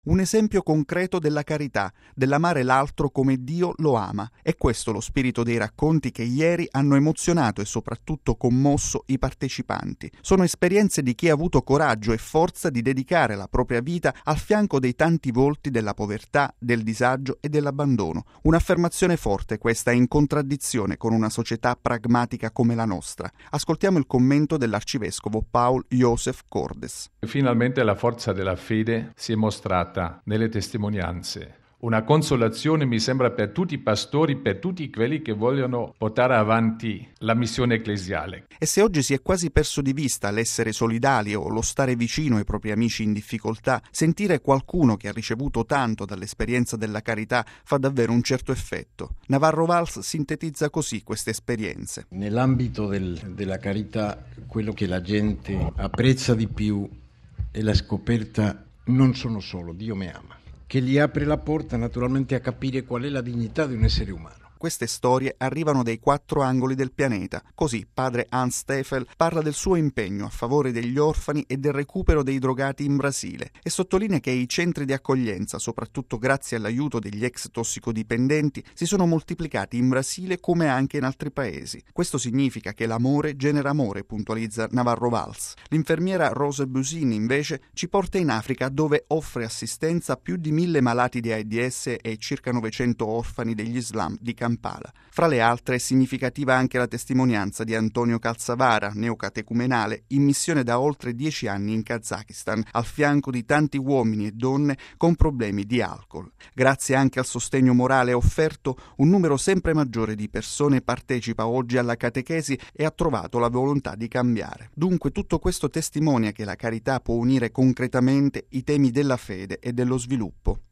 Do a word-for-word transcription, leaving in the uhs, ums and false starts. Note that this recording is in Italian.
Un esempio concreto della carità, dell'amare l'altro come Dio lo ama. È questo lo spirito dei racconti che ieri hanno emozionato e soprattutto commosso i partecipanti. Sono esperienze di chi ha avuto coraggio e forza di dedicare la propria vita al fianco dei tanti volti della povertà, del disagio e dell'abbandono. Un'affermazione forte questa, in contraddizione con una società pragmatica come la nostra. Ascoltiamo il commento dell'arcivescovo Paul Joseph Cordes. Finalmente la forza della fede si è mostrata nelle testimonianze. Una consolazione mi sembra per tutti i pastori, per tutti quelli che vogliono portare avanti la missione ecclesiale. E se oggi si è quasi perso di vista l'essere solidali o lo stare vicino ai propri amici in difficoltà, sentire qualcuno che ha ricevuto tanto dall'esperienza della carità fa davvero un certo effetto. Navarro Valls sintetizza così queste esperienze. Nell'ambito del, della carità, quello che la gente apprezza di più è la scoperta: non sono solo, Dio mi ama, che gli apre la porta naturalmente a capire qual è la dignità di un essere umano. Queste storie arrivano dai quattro angoli del pianeta. Così padre Hans Steffel parla del suo impegno a favore degli orfani e del recupero dei drogati in Brasile e sottolinea che i centri di accoglienza, soprattutto grazie all'aiuto degli ex tossicodipendenti, si sono moltiplicati in Brasile come anche in altri paesi. Questo significa che l'amore genera amore, puntualizza Navarro Valls. L'infermiera Rose Busini invece ci porta in Africa, dove offre assistenza a più di mille malati di AIDS e circa novecento orfani degli Islam di Kampala. Fra le altre è significativa anche la testimonianza di Antonio Calzavara, neocatecumenale, in missione da oltre dieci anni in Kazakistan, al fianco di tanti uomini e donne con problemi di alcol. Grazie anche al sostegno morale offerto, un numero sempre maggiore di persone partecipa oggi alla catechesi e ha trovato la volontà di cambiare. Dunque tutto questo testimonia che la carità può unire concretamente i temi della fede e dello sviluppo.